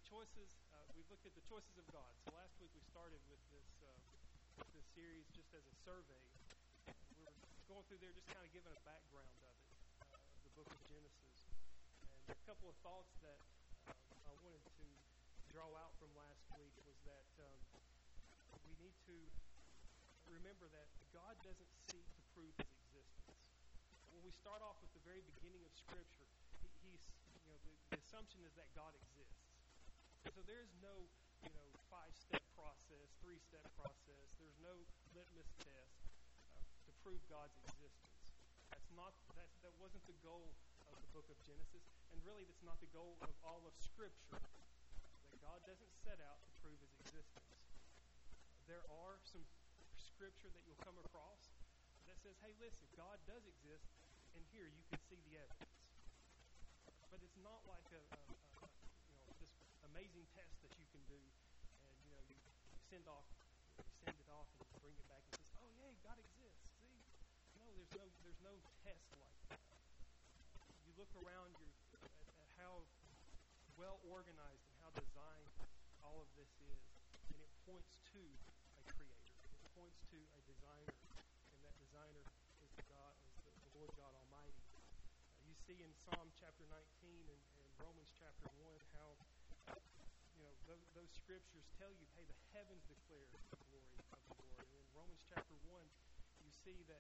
choices. We've looked at the choices of God. So last week we started with this series just as a survey. We were going through there, just kind of giving a background of it, of the book of Genesis. And a couple of thoughts that I wanted to draw out from last week was that we need to remember that God doesn't seek to prove His existence. When we start off with the very beginning of Scripture, the assumption is that God exists. And so there is no, 5-step process, 3-step process. There's no litmus test to prove God's existence. That wasn't the goal of the book of Genesis, and really that's not the goal of all of Scripture. That God doesn't set out to prove His existence. There are some Scripture that you'll come across that says, hey, listen, God does exist, and here you can see the evidence. But it's not like this amazing test that you can do, and you send it off, and you bring it back and says, oh yay, God exists. See, no, there's no test like that. You look around at how well organized and how designed all of this is, and it points to a creator. It points to a designer, and that designer is the Lord God Almighty. You see in Psalm chapter 19 and Romans chapter 1 how those scriptures tell you, hey, the heavens declare the glory of the Lord. And in Romans chapter 1, you see that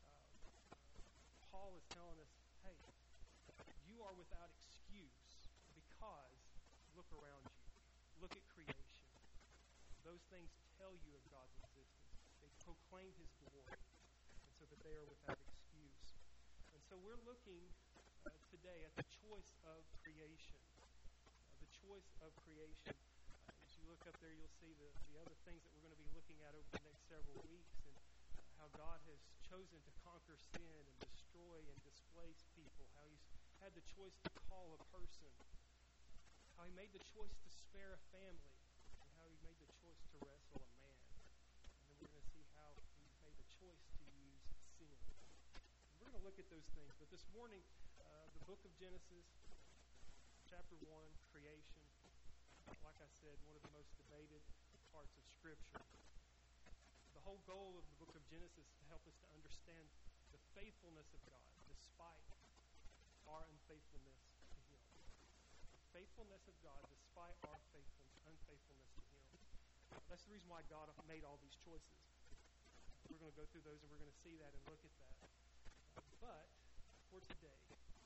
Paul is telling us, hey, you are without excuse because look around you. Look at creation. Those things tell you of God's existence. They proclaim His glory, and so that they are without excuse. And so we're looking today at the choice of creation. The choice of creation. As you look up there, you'll see the other things that we're going to be looking at over the next several weeks, and how God has chosen to conquer sin and destroy and displace people, how He's had the choice to call a person, how He made the choice to spare a family, and how He made the choice to wrestle a man. And then we're going to see how He made the choice to use sin. And we're going to look at those things. But this morning, the book of Genesis, chapter 1, creation, like I said, one of the most debated parts of Scripture. The whole goal of the book of Genesis is to help us to understand the faithfulness of God despite our unfaithfulness to Him. Faithfulness of God despite our unfaithfulness to Him. That's the reason why God made all these choices. We're going to go through those, and we're going to see that and look at that. But for today,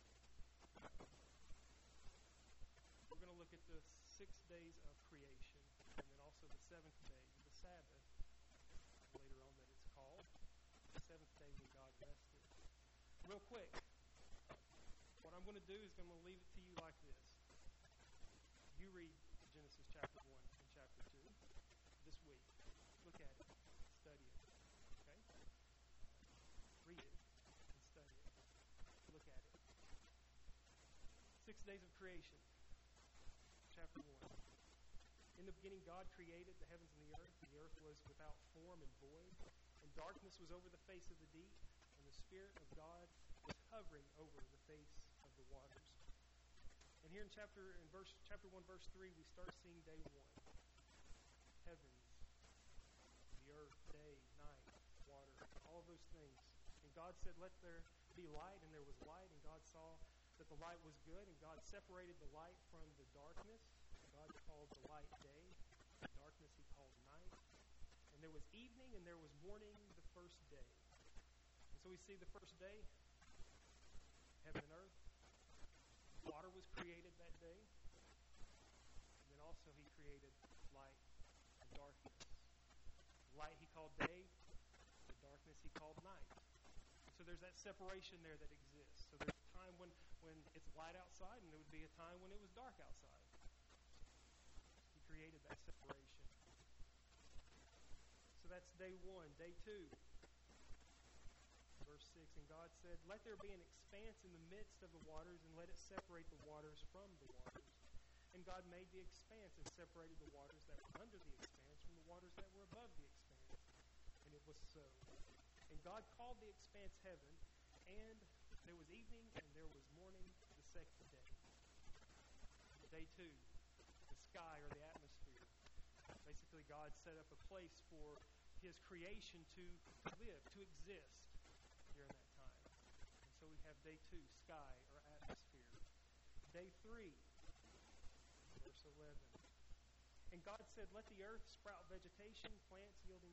we're going to look at the 6 days of creation, and then also the 7th day, the Sabbath, later on that it's called, the 7th day when God rested. Real quick, what I'm going to do is I'm going to leave it to you like this. You read Genesis chapter 1 and chapter 2 this week. Look at it. Study it. Okay? Read it and study it. Look at it. 6 days of creation. Chapter 1. In the beginning, God created the heavens and the earth. The earth was without form and void, and darkness was over the face of the deep, and the Spirit of God was hovering over the face of the waters. And here in chapter 1, verse 3, we start seeing day 1. Heavens, the earth, day, night, water, all of those things. And God said, let there be light, and there was light, and God saw that the light was good, and God separated the light from the darkness. God called the light day, the darkness He called night. And there was evening and there was morning the first day. And so we see the first day, heaven and earth. Water was created that day. And then also He created light and darkness. Light He called day, the darkness He called night. And so there's that separation there that exists. So there's a time when it's light outside, and there would be a time when it was dark outside. He created that separation. So that's day 1. Day 2, verse 6, and God said, let there be an expanse in the midst of the waters, and let it separate the waters from the waters. And God made the expanse and separated the waters that were under the expanse from the waters that were above the expanse. And it was so. And God called the expanse heaven, and there was evening and there was morning the second day. Day 2, the sky or the atmosphere. Basically, God set up a place for His creation to live, to exist during that time. And so we have day 2, sky or atmosphere. Day 3, verse 11. And God said, let the earth sprout vegetation, plants yielding...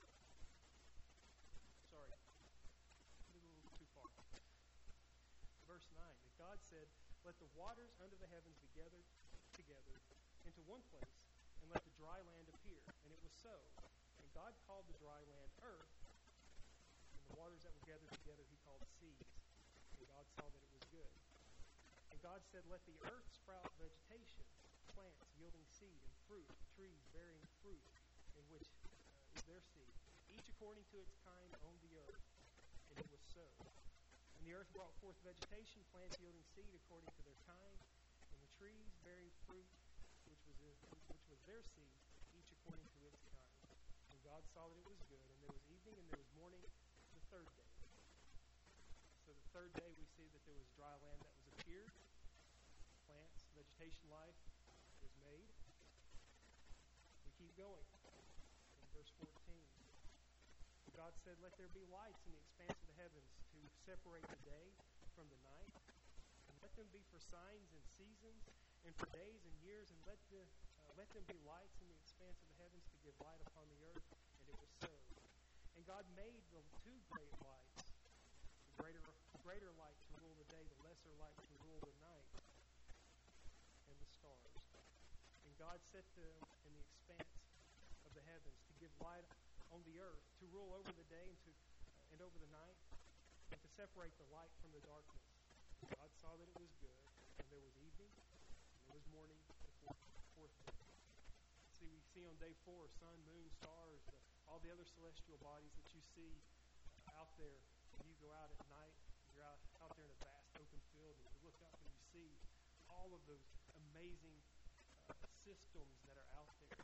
Sorry, a little too far. Verse 9. And God said, let the waters under the heavens be gathered together into one place, and let the dry land appear. And it was so. And God called the dry land earth, and the waters that were gathered together He called seas. And God saw that it was good. And God said, let the earth sprout vegetation, plants yielding seed, and fruit, trees bearing fruit, in which is their seed, each according to its kind on the earth. And it was so. And the earth brought forth vegetation, plants yielding seed according to their kind, and the trees bearing fruit, which was their seed, each according to its kind. And God saw that it was good, and there was evening and there was morning the third day. So the third day we see that there was dry land that was appeared, plants, vegetation life was made. We keep going. In verse 14, God said, let there be lights in the expanse of the heavens to separate the day from the night, and let them be for signs and seasons, and for days and years, and let them be lights in the expanse of the heavens to give light upon the earth. And it was so. And God made the 2 great lights, the greater light to rule the day, the lesser light to rule the night, and the stars. And God set them in the expanse of the heavens to give light on the earth, to rule over the day and over the night, and to separate the light from the darkness. And God saw that it was good, and there was evening, and there was morning, the fourth day. We see on day 4, sun, moon, stars, all the other celestial bodies that you see out there. When you go out at night, you're out there in a vast open field, and you look up and you see all of those amazing systems that are out there.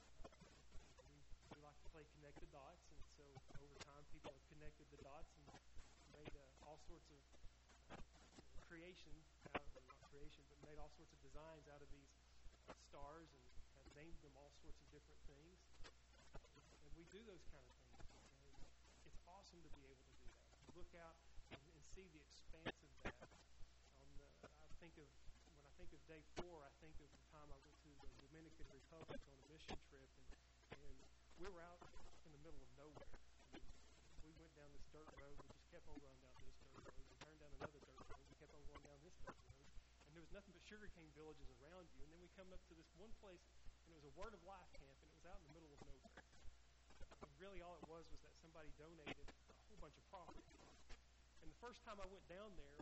We like to play connect the dots, and so over time people have connected the dots and made all sorts of creation, not creation, but made all sorts of designs out of these stars and have named them all sorts of different things. And we do those kind of things. And it's awesome to be able to do that. You look out and see the expanse of that. When I think of day 4, I think of the time I went to the Dominican Republic on a mission trip, and we were out in the middle of nowhere. I mean, we went down this dirt road. We just kept on going down this dirt road. We turned down another dirt road. We kept on going down this dirt road. And there was nothing but sugarcane villages around you. And then we come up to this one place, and it was a Word of Life camp, and it was out in the middle of nowhere. And really all it was that somebody donated a whole bunch of property. And the first time I went down there,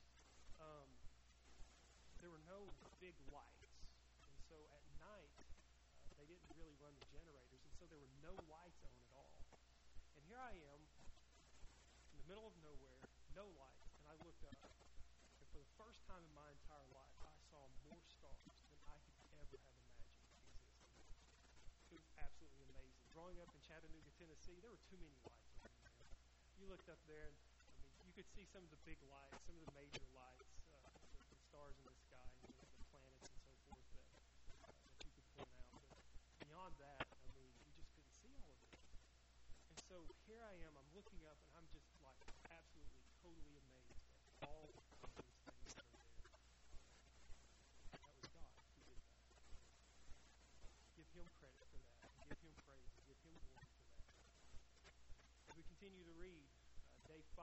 there were no big lights. And so at night, they didn't really run the generators, and so there were no lights on at all. And here I am, in the middle of nowhere, no lights, and I looked up, and for the first time in my entire life, I saw more stars than I could ever have imagined existing. It was absolutely amazing. Growing up in Chattanooga, Tennessee, there were too many lights on there. You looked up there, and you could see some of the big lights, some of the major lights, the stars in the sky, and the planets and so forth that you could point out. But beyond that, you just couldn't see all of it. And so here I am, I'm looking up, and I'm just like absolutely, totally amazed at all of those things that are there. That was God who did that. Give Him credit for that. Give Him praise. Give Him glory for that. As we continue to read, day 5.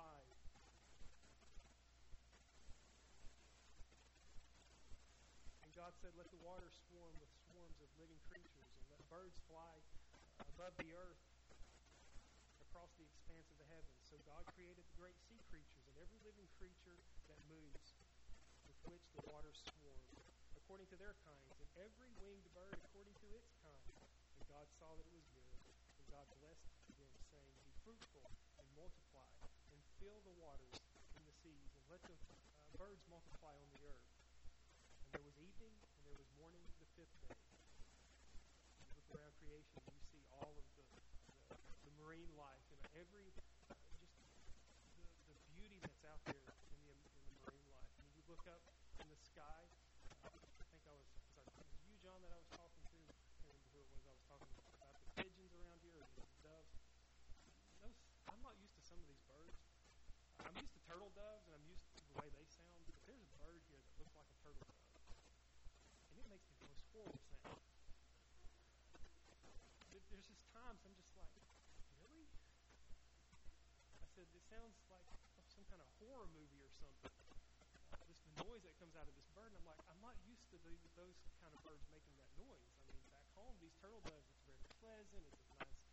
And God said, let the water swarm with swarms of living creatures, and let birds fly above the earth across the expanse of the heavens. So God created the great sea creatures and every living creature that moves, with which the waters swarm, according to their kinds, and every winged bird according to its kind. And God saw that it was good, and God blessed them, saying, be fruitful and multiply, and fill the waters in the seas, and let the birds multiply on the earth. And there was evening, and there was morning the 5th day. You look around creation, and you see all of the marine life, every just the beauty that's out there in the marine life. And you look up in the sky. I think was you, John, that I was talking said, it sounds like some kind of horror movie or something. The noise that comes out of this bird. And I'm like, I'm not used to those kind of birds making that noise. I mean, back home, these turtle doves, it's very pleasant. It's a nice,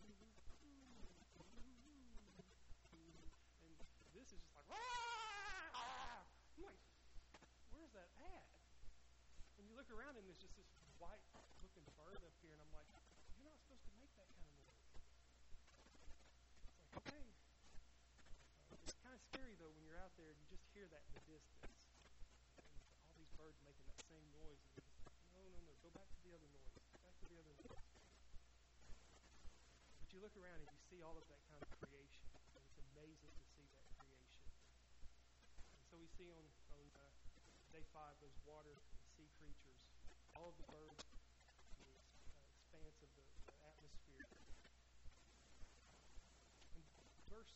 and this is just like, I'm like, where's that at? And you look around and there's just this white-looking bird up here, and I'm like, you're not supposed to make that kind of noise. It's like, okay. It's kind of scary, though, when you're out there and you just hear that in the distance. And all these birds making that same noise. And you're just like, no, go back to the other noise. Back to the other noise. But you look around and you see all of that kind of creation. And it's amazing to see that creation. And so we see on day 5 those water and sea creatures, all of the birds, the expanse of the atmosphere. And verse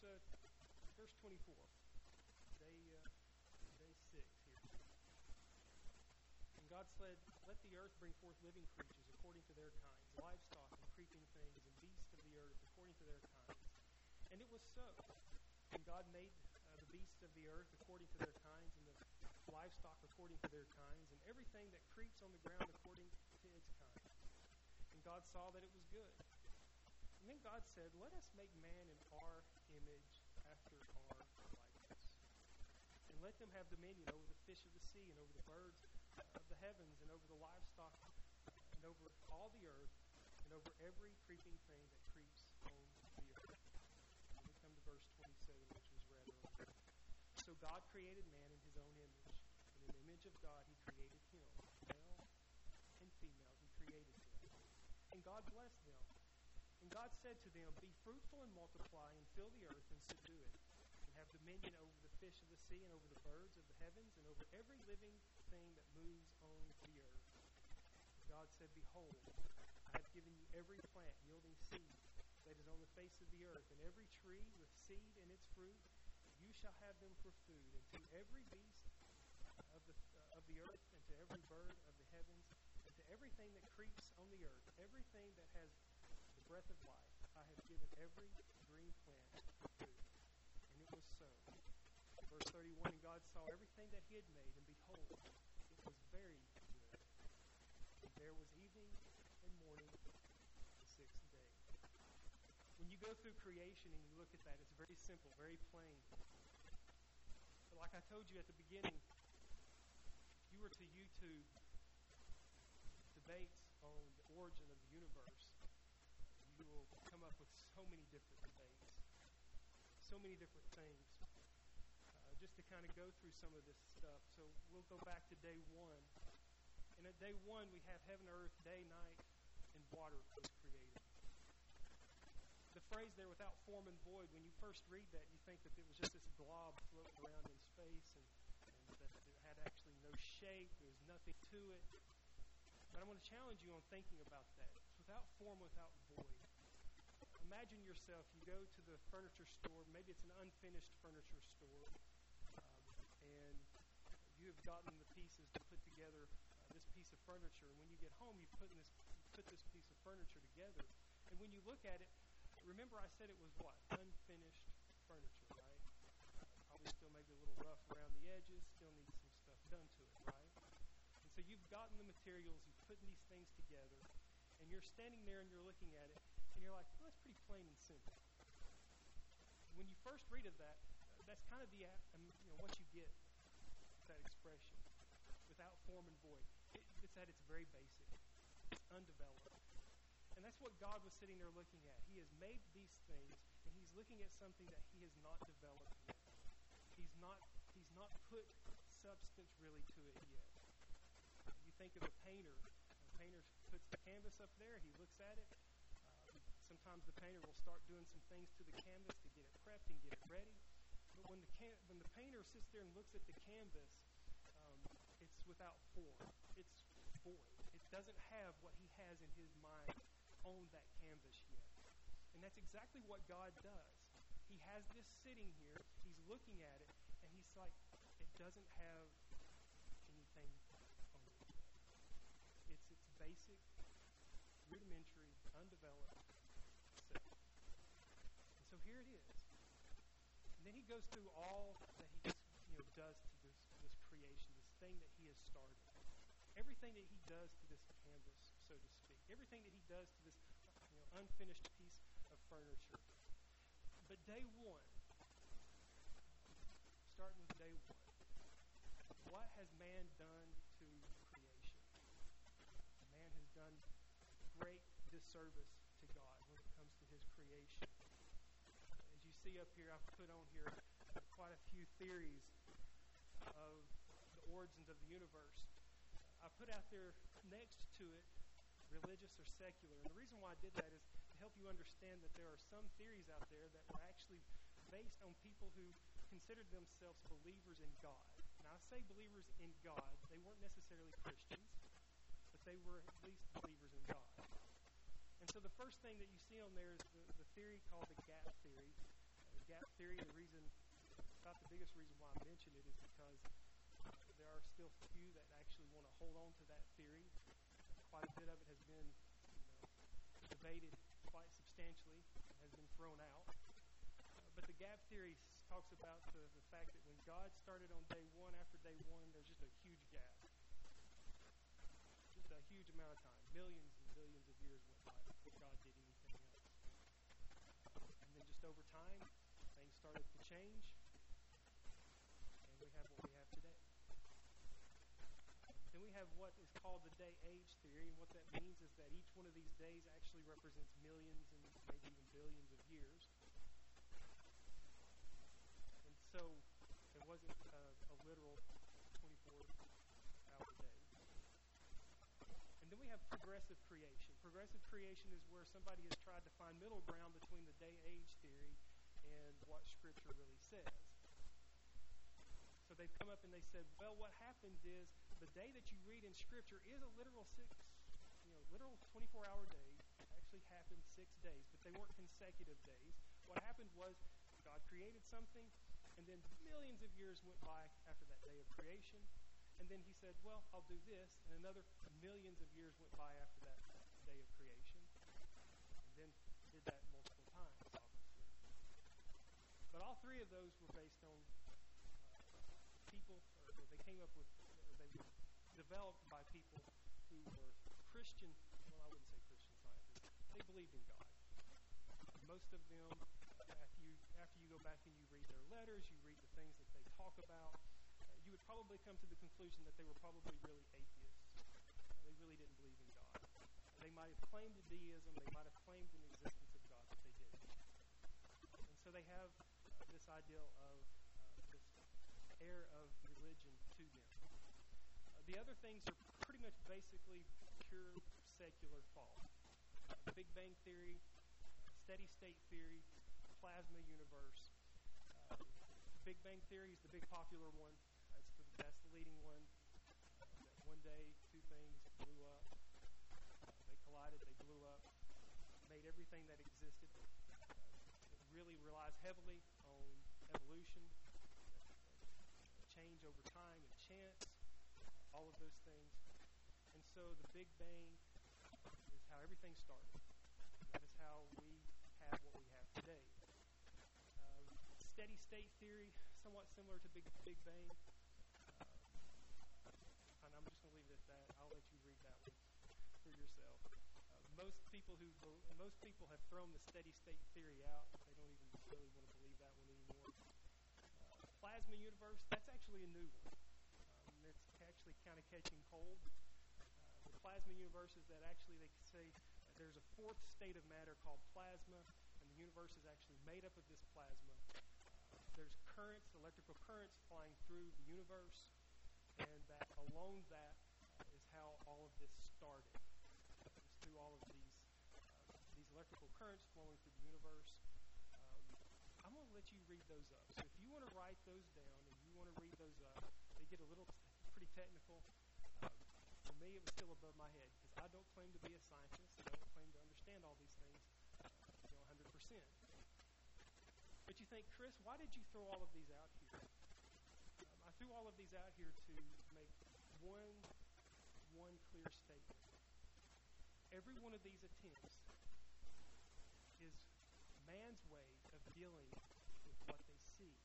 24, day 6 here. And God said, let the earth bring forth living creatures according to their kinds, livestock and creeping things, and beasts of the earth according to their kinds. And it was so. And God made the beasts of the earth according to their kinds, and the livestock according to their kinds, and everything that creeps on the ground according to its kind. And God saw that it was good. And then God said, let us make man in our image after our likeness. And let them have dominion over the fish of the sea, and over the birds of the heavens, and over the livestock, and over all the earth, and over every creeping thing that creeps on the earth. And we come to verse 27, which was read earlier. So God created man in his own image. In the image of God he created him. Male and female he created them. And God blessed them. And God said to them, be fruitful and multiply, and fill the earth and subdue it, and have dominion over the fish of the sea, and over the birds of the heavens, and over every living thing that moves on the earth. God said, behold, I have given you every plant yielding seed that is on the face of the earth, and every tree with seed in its fruit. You shall have them for food, and to every beast of the earth, and to every bird of the heavens, and to everything that creeps on the earth, everything that has the breath of life, I have given every green plant for food. And it was so. Verse 31, and God saw everything that he had made, and behold, it was very good. And there was evening and morning, the 6th day. When you go through creation and you look at that, it's very simple, very plain. But like I told you at the beginning, if you were to YouTube debates on the origin of the universe, you will come up with so many different debates, so many different things. Just to kind of go through some of this stuff. So we'll go back to day 1. And at day 1, we have heaven, earth, day, night, and water was created. The phrase there, without form and void, when you first read that, you think that it was just this glob floating around in space, and that it had actually no shape, there was nothing to it. But I want to challenge you on thinking about that. It's without form, without void. Imagine yourself, you go to the furniture store, maybe it's an unfinished furniture store, and you have gotten the pieces to put together this piece of furniture. And when you get home, you put this piece of furniture together. And when you look at it, remember I said it was what? Unfinished furniture, right? Probably still maybe a little rough around the edges, still needs some stuff done to it, right? And so you've gotten the materials, you've put these things together, and you're standing there and you're looking at it, and you're like, well, that's pretty plain and simple. When you first read of that, that's kind of what you get with that expression, without form and void. It's at its very basic. It's undeveloped. And that's what God was sitting there looking at. He has made these things, and he's looking at something that he has not developed yet. He's not put substance really to it yet. You think of a painter. The painter puts the canvas up there. He looks at it. Sometimes the painter will start doing some things to the canvas to get it prepped and get it ready. But when the painter sits there and looks at the canvas, it's without form. It's void. It doesn't have what he has in his mind on that canvas yet. And that's exactly what God does. He has this sitting here. He's looking at it, and he's like, it doesn't have anything on it yet. It's basic, rudimentary, undeveloped. And so here it is. And then he goes through all that he just, does to this creation, this thing that he has started. Everything that he does to this canvas, so to speak. Everything that he does to this unfinished piece of furniture. But day one, starting with day one, what has man done to creation? Man has done great disservice to God when it comes to his creation. As you see up here, I've put on here quite a few theories of the origins of the universe. I put out there next to it, religious or secular. And the reason why I did that is to help you understand that there are some theories out there that were actually based on people who considered themselves believers in God. Now, I say believers in God. They weren't necessarily Christians, but they were at least believers in God. And so the first thing that you see on there is the theory called the gap theory. The gap theory, about the biggest reason why I mention it is because there are still few that actually want to hold on to that theory. Quite a bit of it has been debated quite substantially and has been thrown out. But the gap theory talks about the fact that when God started on day one, after day one, there's just a huge gap. Just a huge amount of time. Millions and billions of years went by before God did anything else. And then just over time, things started to change, and we have what we have today. Then we have what is called the day-age theory, and what that means is that each one of these days actually represents millions and maybe even billions of years. And so it wasn't a literal 24-hour day. And then we have progressive creation. Progressive creation is where somebody has tried to find middle ground between the day-age theory and what Scripture really says. So they've come up and they said, well, what happens is the day that you read in Scripture is a literal 24-hour day. It actually happened 6 days, but they weren't consecutive days. What happened was God created something, and then millions of years went by after that day of creation. And then he said, well, I'll do this, and another millions of years went by after that day of creation. And then did that multiple times, obviously. But all three of those were based on people, or they came up with, or they were developed by people who were Christian, well, I wouldn't say Christian scientists. They believed in God. Most of them, after you go back and you read their letters, you read the things that they talk about, you would probably come to the conclusion that they were probably really atheists. They really didn't believe in God. They might have claimed a deism, they might have claimed an existence of God, but they didn't. And so they have this ideal of this air of religion to them. The other things are pretty much basically pure secular thought. The Big Bang Theory, steady state theory, plasma universe. Big Bang Theory is the big popular one. That's the leading one. That one day, two things blew up. They collided, they blew up, made everything that existed. It really relies heavily on evolution, change over time and chance, all of those things. And so the Big Bang is how everything started. That is how we have what we have today. Steady state theory, somewhat similar to Big Bang. And I'm just going to leave it at that. I'll let you read that one for yourself. Most people have thrown the steady state theory out. They don't even really want to believe that one anymore. Plasma universe, that's actually a new one. It's actually kind of catching hold. The plasma universe is that actually they say there's a fourth state of matter called plasma, and the universe is actually made up of this plasma. There's currents, electrical currents flying through the universe, and that alone that is how all of this started. It's through all of these electrical currents flowing through the universe. I'm going to let you read those up. So if you want to write those down and you want to read those up, they get a little pretty technical. For me, it was still above my head because I don't claim to be a scientist. I don't claim to understand all these things 100%. But you think, Chris, why did you throw all of these out here? I threw all of these out here to make one clear statement. Every one of these attempts is man's way of dealing with what they see.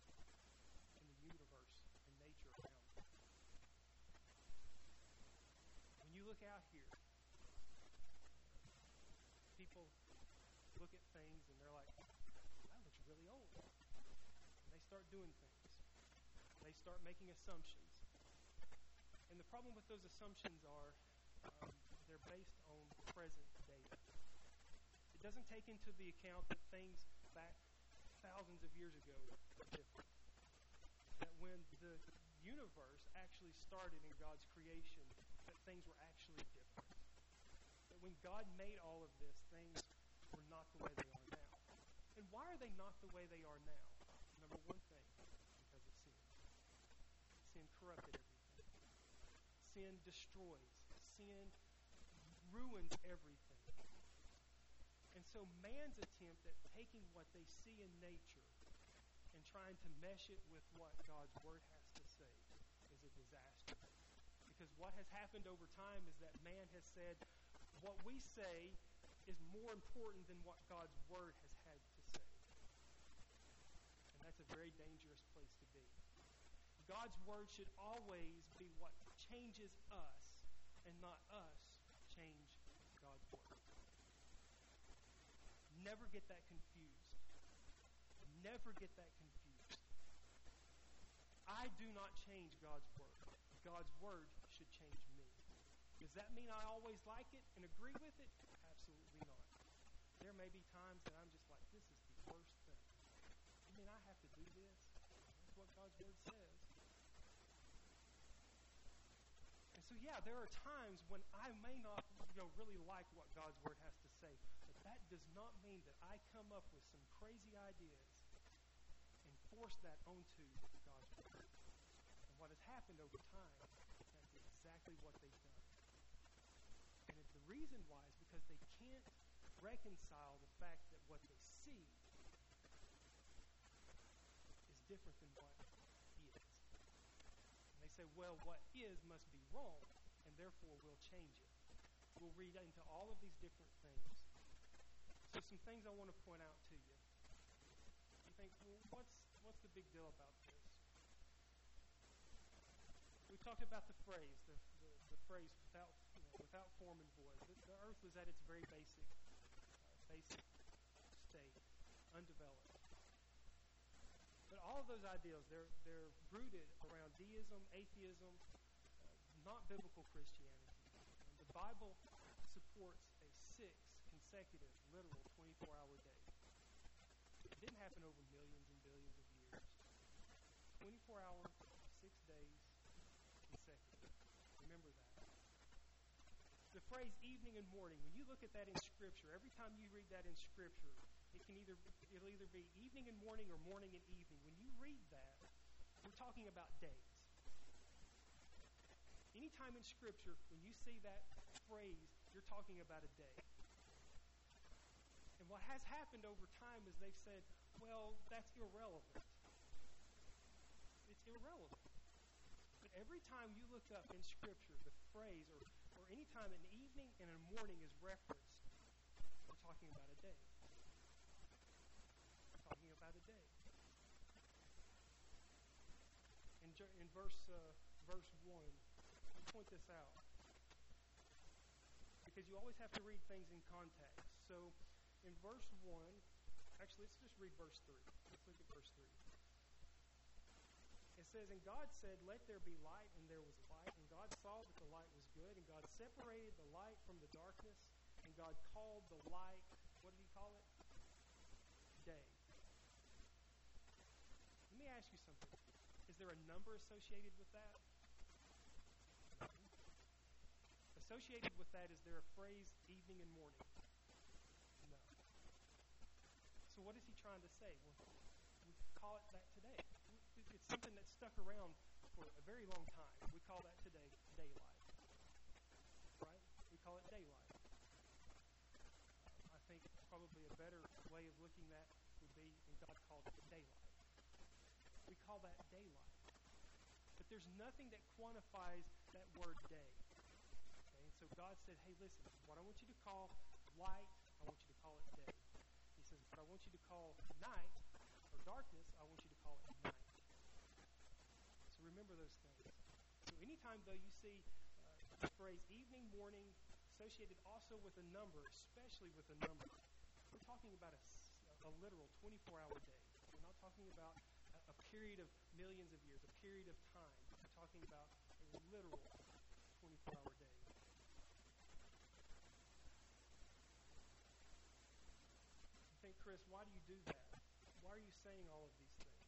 look at things and they're like, that looks really old. And they start doing things. They start making assumptions. And the problem with those assumptions are they're based on present data. It doesn't take into the account that things back thousands of years ago were different. That when the universe actually started in God's creation, that things were actually different. That when God made all of this, things were not the way they are now. And why are they not the way they are now? Number one thing, because of sin. Sin corrupted everything. Sin destroys. Sin ruins everything. And so man's attempt at taking what they see in nature and trying to mesh it with what God's Word has to say is a disaster. Because what has happened over time is that man has said, what we say is more important than what God's Word has had to say. And that's a very dangerous place to be. God's Word should always be what changes us and not us change God's Word. Never get that confused. Never get that confused. I do not change God's Word. God's Word should change me. Does that mean I always like it and agree with it? Absolutely not. There may be times that I'm just like, this is the worst thing. I mean, I have to do this? That's what God's Word says. And so, yeah, there are times when I may not really like what God's Word has to say, but that does not mean that I come up with some crazy ideas and force that onto God's Word. And what has happened over time, that's exactly what they've done. And the reason why is because they can't reconcile the fact that what they see is different than what is. And they say, well, what is must be wrong, and therefore we'll change it. We'll read into all of these different things. So some things I want to point out to you. You think, well, what's the big deal about this? We talked about the phrase, the phrase without form and void. The earth was at its very basic state, undeveloped. But all of those ideals, they're rooted around deism, atheism, not biblical Christianity. And the Bible supports a 6 consecutive, literal 24-hour day. It didn't happen over millions and billions of years. 24 hours, 6 days, consecutive. Remember that. The phrase evening and morning, when you look at that in Scripture, every time you read that in Scripture, it'll either be evening and morning or morning and evening. When you read that, we're talking about days. Anytime in Scripture, when you see that phrase, you're talking about a day. And what has happened over time is they've said, well, that's irrelevant. It's irrelevant. But every time you look up in Scripture, the phrase, or any time an evening and a morning is referenced, we're talking about a day. We're talking about a day. In verse 1, point this out. Because you always have to read things in context. So, in verse 1, actually, let's just read verse 3. Let's look at verse 3. It says, and God said, let there be light, and there was light. And God saw that the light was good, and God separated the light from the darkness, and God called the light, what did He call it? Day. Let me ask you something. Is there a number associated with that? No. Associated with that, is there a phrase, evening and morning? No. So what is He trying to say? Well, we call it that today. It's something that's stuck around for a very long time. We call that today daylight. Right? We call it daylight. I think probably a better way of looking at that would be, and God called it daylight. We call that daylight. But there's nothing that quantifies that word day. Okay? And so God said, hey, listen, what I want you to call light, I want you to call it day. He says, what I want you to call night, or darkness, I want you to call it night. So remember those things. So anytime, though, you see the phrase evening, morning, associated also with a number, especially with a number, we're talking about a literal 24-hour day. We're not talking about a period of millions of years, a period of time. We're talking about a literal 24-hour day. You think, Chris, why do you do that? Why are you saying all of these things?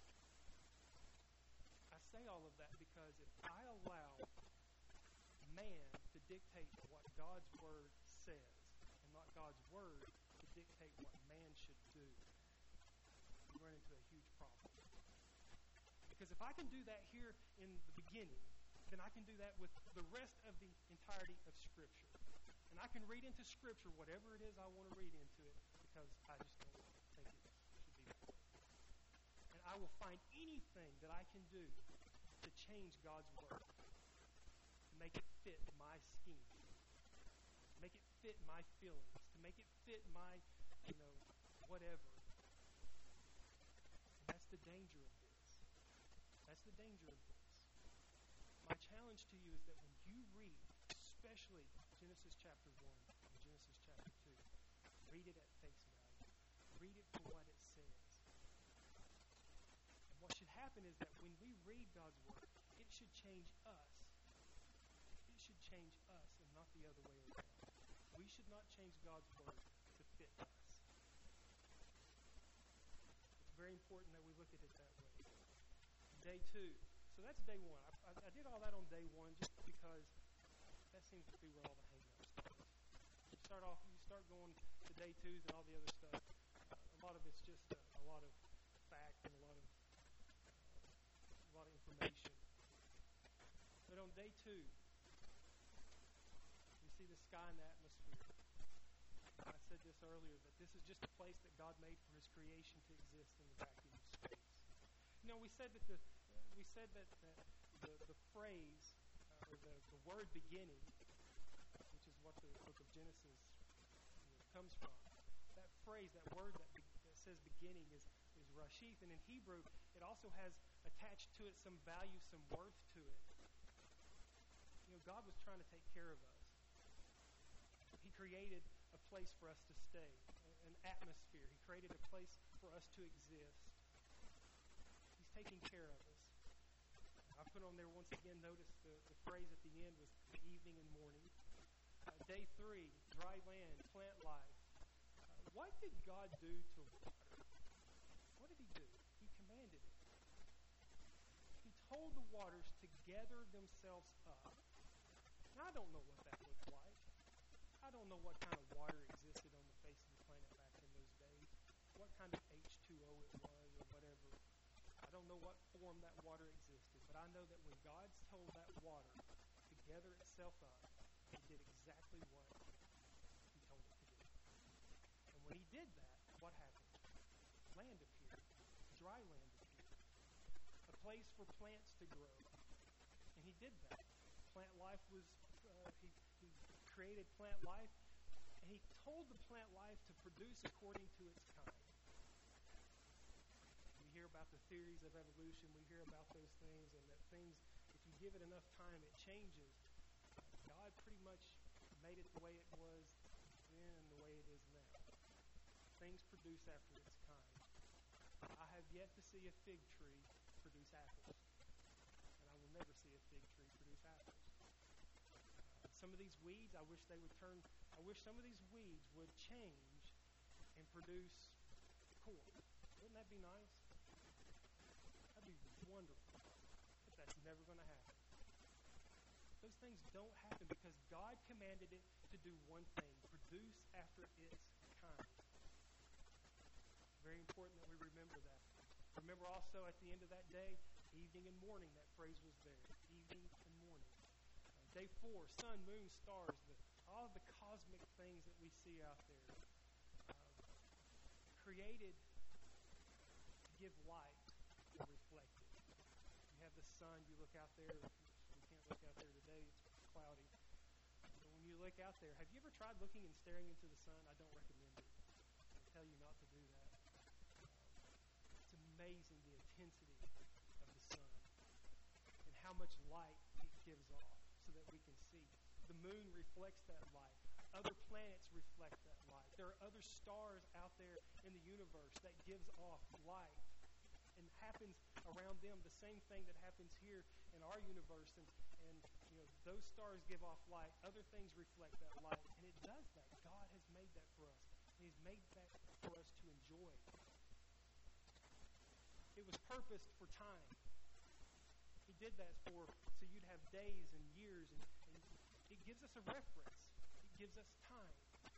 I say all of that because if I allow man to dictate what God's Word says and not God's Word to dictate what man should do, we run into a huge problem. Because if I can do that here in the beginning, then I can do that with the rest of the entirety of Scripture. And I can read into Scripture whatever it is I want to read into it because I just don't think it should be that way. And I will find anything that I can do to change God's Word, to make it fit my scheme, to make it fit my feelings, to make it fit my, whatever. And that's the danger of this. That's the danger of this. My challenge to you is that when you read, especially Genesis chapter 1 and Genesis chapter 2, read it at face value. Read it for what it says. And what should happen is that when we read God's Word, it should change us. It should change us and not the other way around. We should not change God's Word to fit us. It's very important that we look at it that way. Day 2. So that's day 1. I did all that on day 1 just because that seems to be where all the hang-ups start. You start going to day 2s and all the other stuff. A lot of it's just a lot of fact and a lot of information. But on day 2, we see the sky and the atmosphere. I said this earlier, that this is just a place that God made for His creation to exist in the vacuum of space. We said that the phrase, or the word beginning, which is what the book of Genesis comes from, that phrase, that word that says beginning is Rashith, and in Hebrew it also has attached to it some value, some worth to it. God was trying to take care of us. He created a place for us to stay, an atmosphere. He created a place for us to exist. He's taking care of us. I put on there once again, notice the phrase at the end was the evening and morning. Day 3, dry land, plant life. What did God do to water? What did He do? He commanded it. He told the waters to gather themselves up. Now, I don't know what that looked like. I don't know what kind of water existed on the face of the planet back in those days. What kind of H2O it was or whatever. I don't know what form that water existed. But I know that when God told that water to gather itself up, it did exactly what He told it to do. And when He did that, what happened? Land appeared. Dry land appeared. A place for plants to grow. And He did that. Plant life was, he created plant life, and He told the plant life to produce according to its kind. We hear about the theories of evolution, we hear about those things, and that things, if you give it enough time, it changes. God pretty much made it the way it was then and the way it is now. Things produce after its kind. I have yet to see a fig tree produce apples. And I will never see a fig tree produce apples. Some of these weeds, I wish some of these weeds would change and produce corn. Wouldn't that be nice? That'd be wonderful. But that's never going to happen. Those things don't happen because God commanded it to do one thing, produce after its kind. Very important that we remember that. Remember also at the end of that day, evening and morning, that phrase was there. Evening and morning. Day 4, sun, moon, stars, all of the cosmic things that we see out there. Created to give light and reflect it. You have the sun, you look out there. We can't look out there today, it's cloudy. But when you look out there, have you ever tried looking and staring into the sun? I don't recommend it. I tell you not to do that. It's amazing the intensity of the sun and how much light it gives off so that we can see. The moon reflects that light. Other planets reflect that light. There are other stars out there in the universe that gives off light and happens around them. The same thing that happens here in our universe, and those stars give off light. Other things reflect that light, and it does that. God has made that for us. He's made that for us to enjoy. It was purposed for time. He did that so you'd have days and years, and it gives us a reference. It gives us time.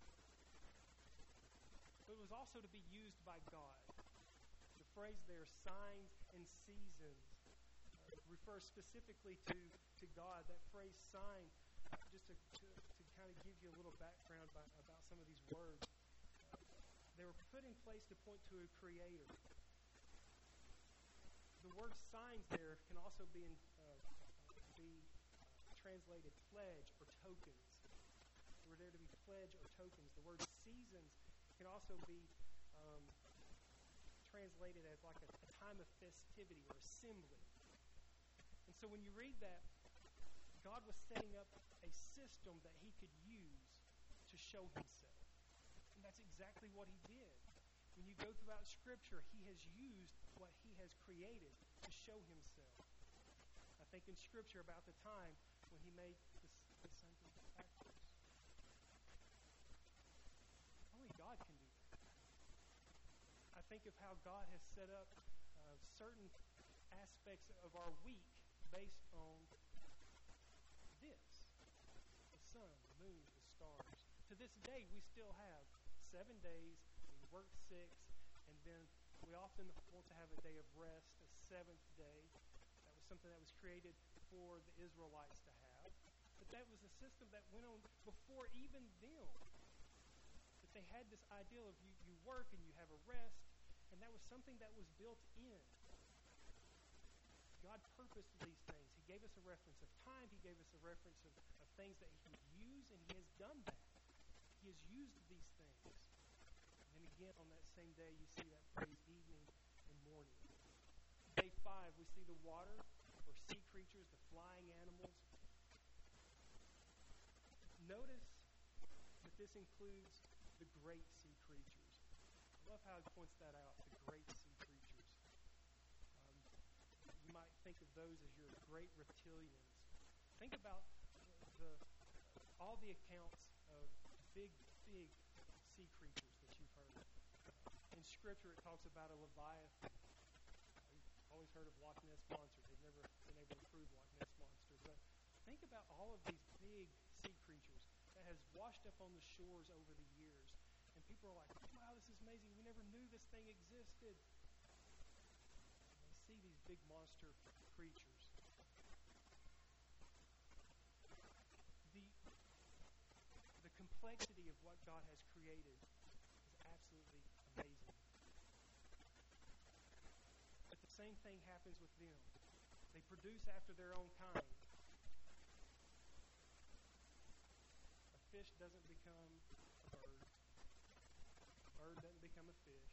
But it was also to be used by God. The phrase there, signs and seasons, refers specifically to God. That phrase sign, just to kind of give you a little background about some of these words, they were put in place to point to a creator. The word signs there can also be translated pledge or tokens. They were there to be pledge or tokens. The word seasons can also be translated as like a time of festivity or assembly. And so when you read that, God was setting up a system that he could use to show himself. And that's exactly what he did. When you go throughout Scripture, he has used what he has created to show himself. I think in Scripture about the time when he made the sun to backwards. Only God can do that. I think of how God has set up certain aspects of our week based on this. The sun, the moon, the stars. To this day, we still have 7 days, we work 6, and then we often want to have a day of rest, a 7th day. That was something that was created for the Israelites to have. But that was a system that went on before even them. That they had this ideal of you work and you have a rest, and that was something that was built in. God purposed these things. He gave us a reference of time. He gave us a reference of things that he could use, and he has done that. He has used these things. And then again, on that same day, you see that phrase, evening and morning. Day 5, we see the water, or sea creatures, the flying animals. Notice that this includes the great sea creatures. I love how he points that out, the great sea creatures. You might think of those as your great reptilians. Think about all the accounts of big sea creatures that you've heard. In Scripture, it talks about a Leviathan. You've always heard of Loch Ness Monster. They've never been able to prove Loch Ness Monster. But think about all of these big sea creatures that has washed up on the shores over the years. And people are like, wow, this is amazing. We never knew this thing existed. See these big monster creatures. The complexity of what God has created is absolutely amazing. But the same thing happens with them. They produce after their own kind. A fish doesn't become a bird. A bird doesn't become a fish.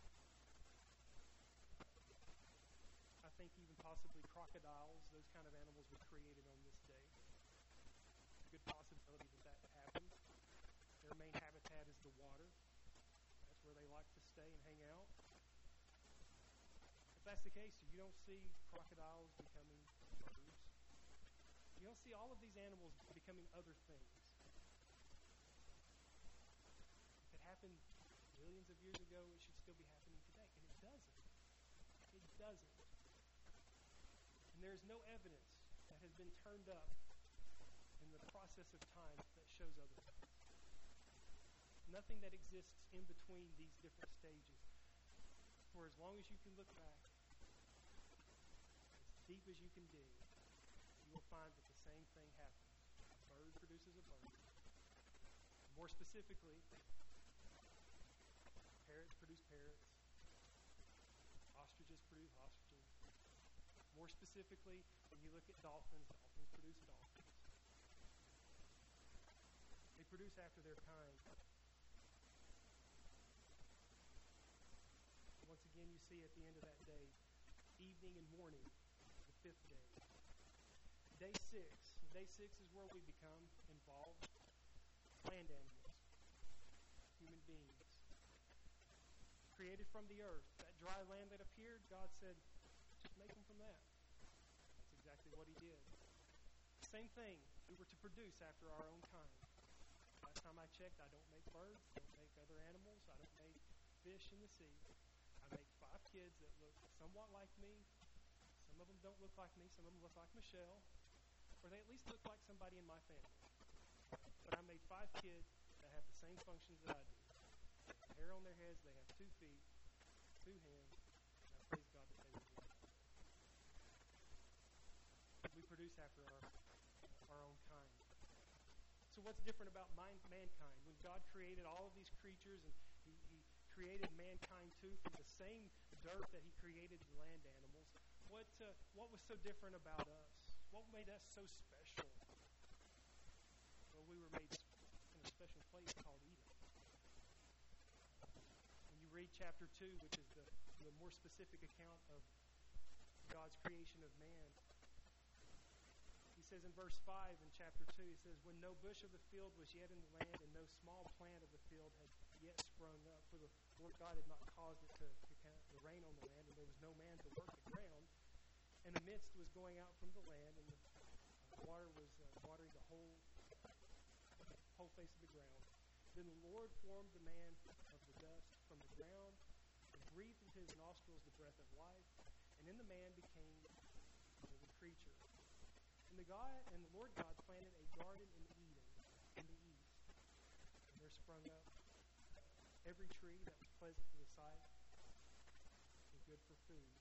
I think even possibly crocodiles, those kind of animals were created on this day. Good possibility that happened. Their main habitat is the water. That's where they like to stay and hang out. If that's the case, you don't see crocodiles becoming birds. You don't see all of these animals becoming other things. If it happened millions of years ago, it should still be happening today. And it doesn't. It doesn't. And there's no evidence that has been turned up in the process of time that shows otherwise. Nothing that exists in between these different stages. For as long as you can look back, as deep as you can dig, you will find that the same thing happens. A bird produces a bird. More specifically, parrots produce parrots. Ostriches produce ostriches. More specifically, when you look at dolphins, dolphins produce dolphins. They produce after their kind. Once again, you see at the end of that day, evening and morning, the 5th day. Day 6. Day 6 is where we become involved. Land animals. beings created from the earth. That dry land that appeared, God said, just make them from that. That's exactly what he did. Same thing, we were to produce after our own kind. Last time I checked, I don't make birds, don't make other animals, I don't make fish in the sea. I make 5 kids that look somewhat like me. Some of them don't look like me, some of them look like Michelle, or they at least look like somebody in my family. But I made 5 kids that have the same functions that I do. They have hair on their heads, they have 2 feet, 2 hands, and I praise God that they were born. We produce after our own kind. So what's different about mankind? When God created all of these creatures, and He created mankind too from the same dirt that He created the land animals, what was so different about us? What made us so special? Well, we were made in a special place called Eden. When you read chapter 2, which is the more specific account of God's creation of man, he says in verse 5 in chapter 2, he says, when no bush of the field was yet in the land, and no small plant of the field had yet sprung up, for the Lord God had not caused it to rain on the land, and there was no man to work the ground, and the mist was going out from the land, and the water was watering the whole face of the ground. Then the Lord formed the man of the dust from the ground, and breathed into his nostrils the breath of life, and in the man became a living creature. And the Lord God planted a garden in Eden in the east, and there sprung up every tree that was pleasant to the sight and good for food.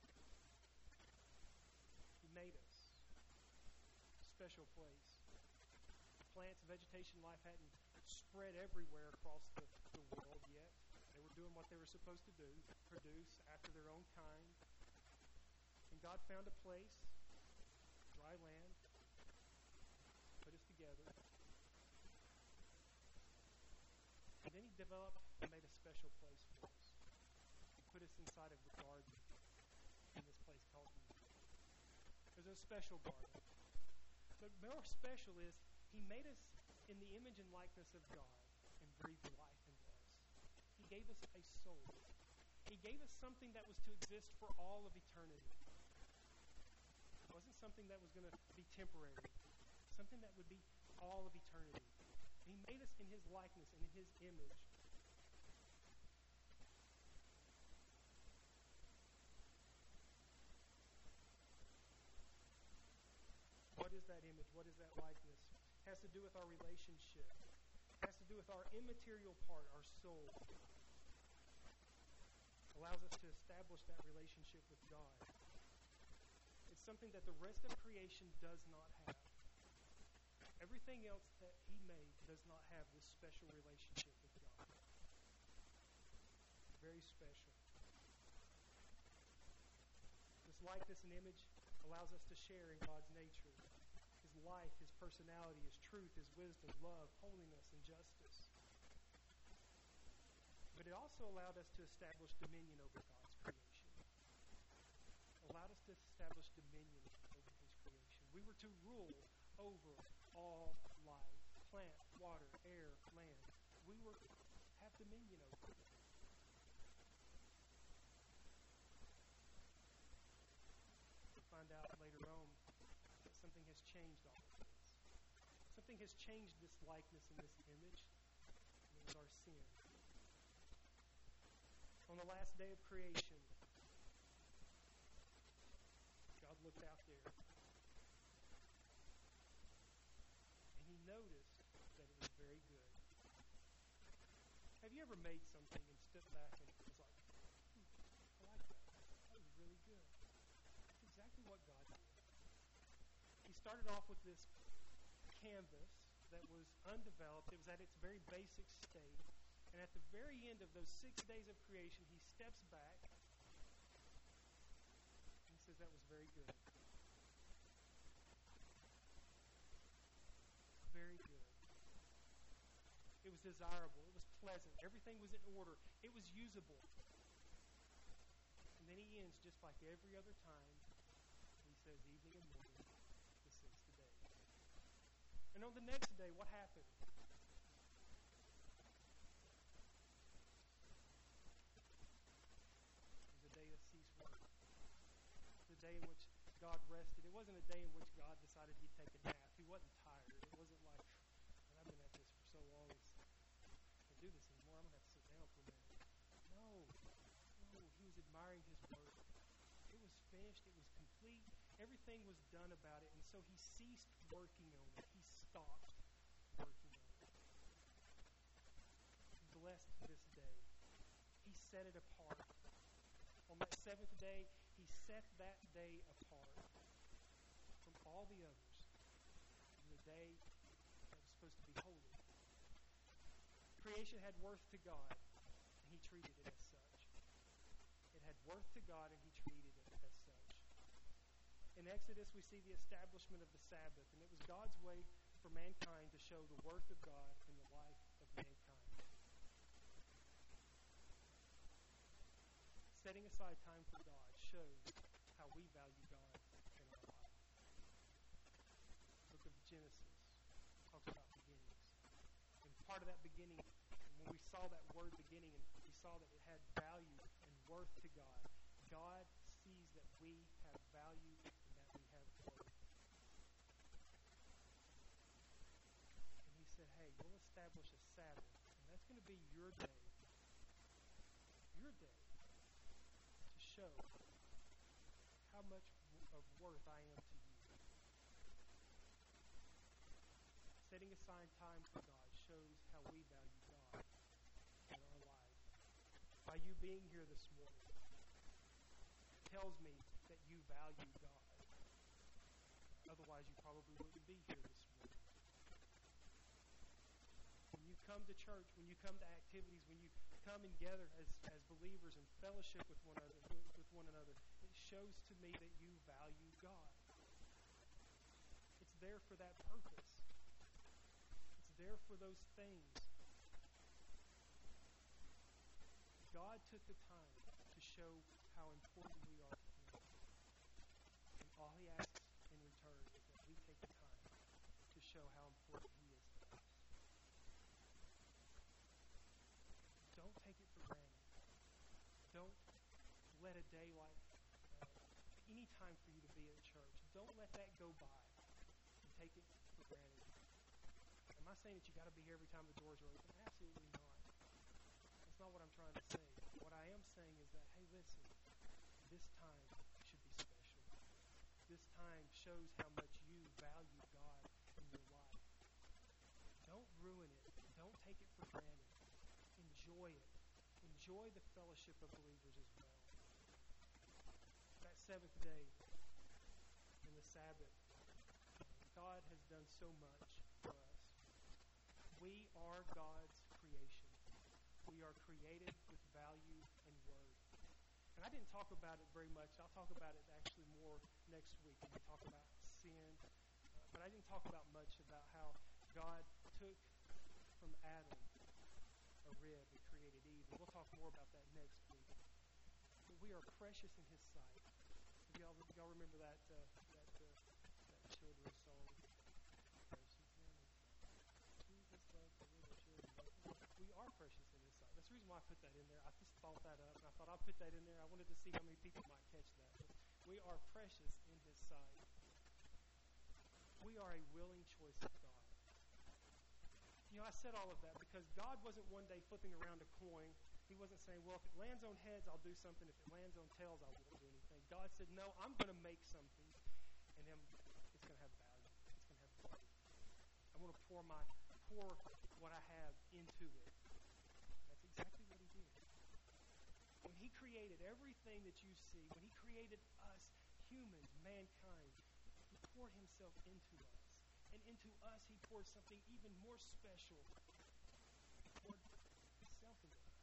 He made us a special place. Plants, vegetation, life hadn't spread everywhere across the world yet. They were doing what they were supposed to do, produce after their own kind. And God found a place, dry land, put us together. And then He developed and made a special place for us. He put us inside of the garden in this place called Eden. It was a special garden. But more special is He made us in the image and likeness of God and breathed life into us. He gave us a soul. He gave us something that was to exist for all of eternity. It wasn't something that was going to be temporary. Something that would be all of eternity. He made us in His likeness and in His image. What is that image? What is that likeness? It has to do with our relationship. It has to do with our immaterial part, our soul. It allows us to establish that relationship with God. It's something that the rest of creation does not have. Everything else that He made does not have this special relationship with God. Very special. This likeness and image allows us to share in God's nature. His life, His personality, His truth, His wisdom, love, holiness, and justice. But it also allowed us to establish dominion over God's creation. It allowed us to establish dominion over His creation. We were to rule over all life, plant, water, air, land. We were to have dominion over it. We'll find out later on that something has changed all of this. Something has changed this likeness and this image, and it was our sin. On the last day of creation, God looked out there, and He noticed that it was very good. Have you ever made something and stepped back and it was like, I like that. That was really good. That's exactly what God did. He started off with this canvas that was undeveloped. It was at its very basic state. And at the very end of those 6 days of creation, He steps back and He says that was very good. Very good. It was desirable. It was pleasant. Everything was in order. It was usable. And then He ends just like every other time. He says, evening and morning, the 6th day. And on the next day, what happened? It wasn't a day in which God decided he'd take a nap. He wasn't tired. It wasn't like, man, I've been at this for so long, I can't do this anymore. I'm going to have to sit down for a minute. No. He was admiring his work. It was finished. It was complete. Everything was done about it. And so he ceased working on it. He stopped working on it. Blessed this day. He set it apart. On that seventh day, he set that day apart from all the others. It was a day that was supposed to be holy. Creation had worth to God, and he treated it as such. It had worth to God, and he treated it as such. In Exodus, we see the establishment of the Sabbath, and it was God's way for mankind to show the worth of God in the life of mankind. Setting aside time for God shows how we value God in our life. The book of Genesis talks about beginnings. And part of that beginning, when we saw that word beginning, and we saw that it had value and worth to God, God sees that we have value and that we have worth. And he said, hey, we'll establish a Sabbath, and that's going to be your day. Your day. Show how much of worth I am to you. Setting aside time for God shows how we value God in our life. By you being here this morning, it tells me that you value God. Otherwise, you probably wouldn't be here this morning. When you come to church, when you come to activities, when you come and gather as believers and fellowship with one another, it shows to me that you value God. It's there for that purpose. It's there for those things. God took the time to show how important we are to him. And all he asks in return is that we take the time to show how important he is to us. Don't take it for granted. Don't let a day like any time for you to be at church, don't let that go by and take it for granted. Am I saying that you got to be here every time the doors are open? Absolutely not. That's not what I'm trying to say. What I am saying is that, hey, listen, this time should be special. This time shows how much you value God in your life. Don't ruin it. Don't take it for granted. Enjoy it. Enjoy the fellowship of believers as well. That seventh day in the Sabbath, God has done so much for us. We are God's creation. We are created with value and worth. And I didn't talk about it very much. I'll talk about it actually more next week when we talk about sin. But I didn't talk about much about how God took from Adam a rib and created Eve. And we'll talk more about that next week. But we are precious in his sight. Y'all remember that children's song? We are precious in his sight. That's the reason why I put that in there. I just thought that up, and I thought I'll put that in there. I wanted to see how many people might catch that. But we are precious in his sight. We are a willing choice of God. You know, I said all of that because God wasn't one day flipping around a coin. He wasn't saying, well, if it lands on heads, I'll do something. If it lands on tails, I won't do anything. God said, no, I'm going to make something, and then it's going to have value. It's going to have value. I'm going to pour what I have into it. That's exactly what he did. When he created everything that you see, when he created us, humans, mankind, he poured himself into us. And into us, he poured something even more special. He poured himself into us.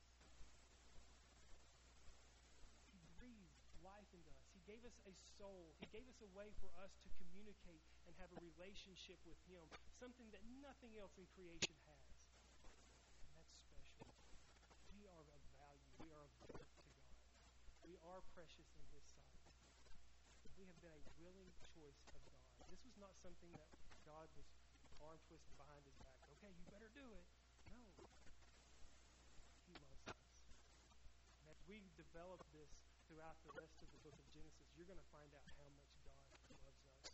He breathed life into us. He gave us a soul. He gave us a way for us to communicate and have a relationship with him, something that nothing else in creation has. And that's special. We are of value. We are of worth to God. We are precious in his sight. We have been a willing choice of God. This was not something that God was arm twisted behind his back. Okay, you better do it. No. He loves us. And as we develop this throughout the rest of the book of Genesis, you're going to find out how much God loves us.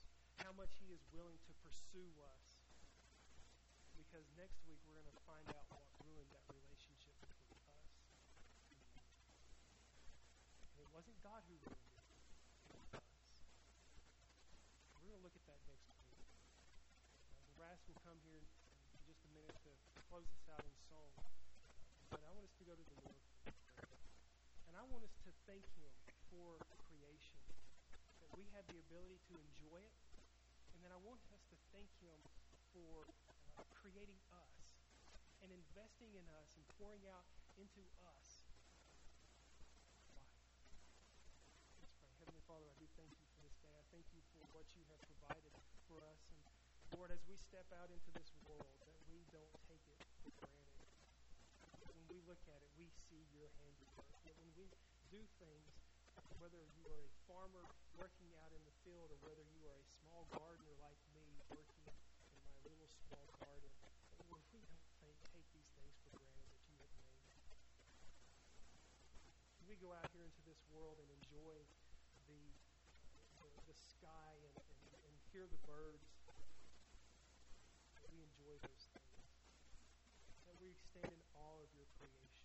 how much He is willing to pursue us. Because next week we're going to find out what ruined that relationship between us and you. And it wasn't God who ruined it. It was us. We're going to look at that next week. The Ras will come here in just a minute to close us out in song. But I want us to go to the Lord in prayer. And I want us to thank Him for creation, that we have the ability to enjoy it. And then I want us to thank Him for creating us and investing in us and pouring out into us life. Let's pray. Heavenly Father, I do thank You for this day. I thank You for what You have provided for us. And Lord, as we step out into this world, that we don't take it for granted. When we look at it, we see Your handiwork. That when we do things, whether you are a farmer working out in the field or whether you are a small gardener like me working in my little small garden, Lord, we don't take these things for granted that You have made. We go out here into this world and enjoy the sky and hear the birds. We enjoy those things. That we stand in awe of Your creation.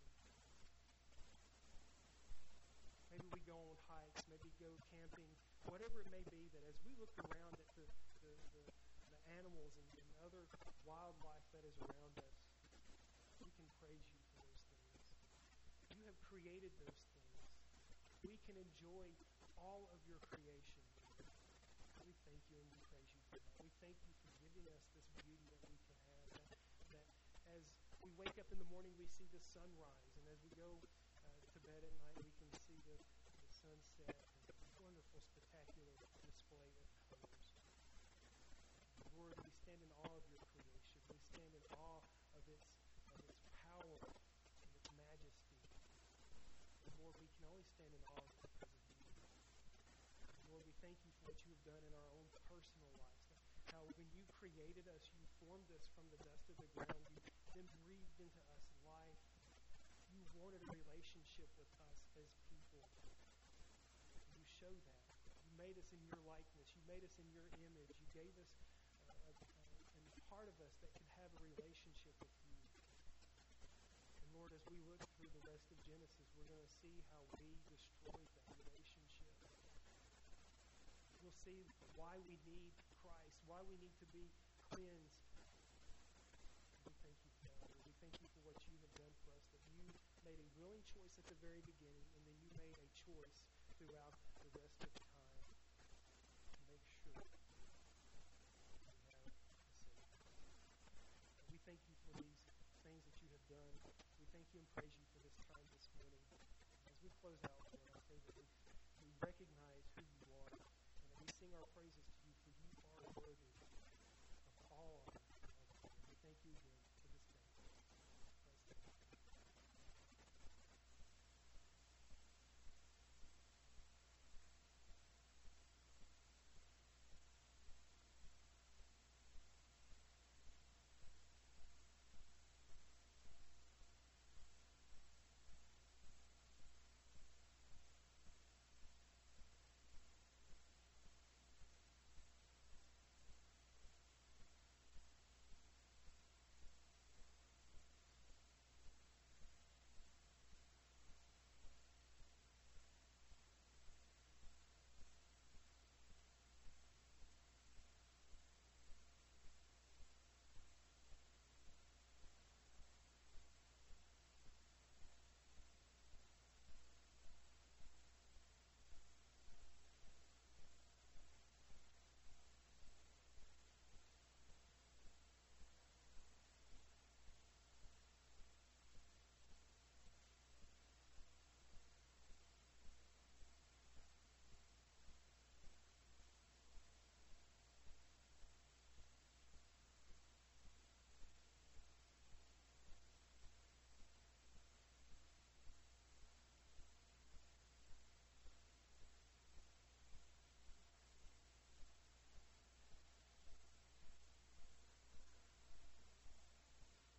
Maybe we go on hikes, maybe go camping, whatever it may be, that as we look around at the animals and other wildlife that is around us, we can praise You for those things. You have created those things. We can enjoy all of Your creation. We thank You and we praise You for that. We thank You for giving us this beauty that we can have. That as we wake up in the morning, we see the sunrise, and as we go to bed at night, we can see the sunset and the wonderful, spectacular display of colors. Lord, we stand in awe of Your creation. We stand in awe of its power and its majesty. And Lord, we can only stand in awe of it because of You. Lord, we thank You for what You have done in our own personal lives. How when You created us, You formed us from the dust of the ground. You then breathed into us life. You wanted a relationship with us as people. You showed that. You made us in Your likeness. You made us in Your image. You gave us a part of us that could have a relationship with You. And Lord, as we look through the rest of Genesis, we're going to see how we destroyed that relationship. We'll see why we need Christ, why we need to be cleansed. We thank You for that. We thank You for what You have done for us, that You made a willing choice at the very beginning, and then You made a choice throughout the rest of time to make sure we have a Savior. We thank You for these things that You have done. We thank You and praise You for this time this morning. As we close out, Lord, I pray that we recognize who You are, and that we sing our praises to You, for You are worthy of all our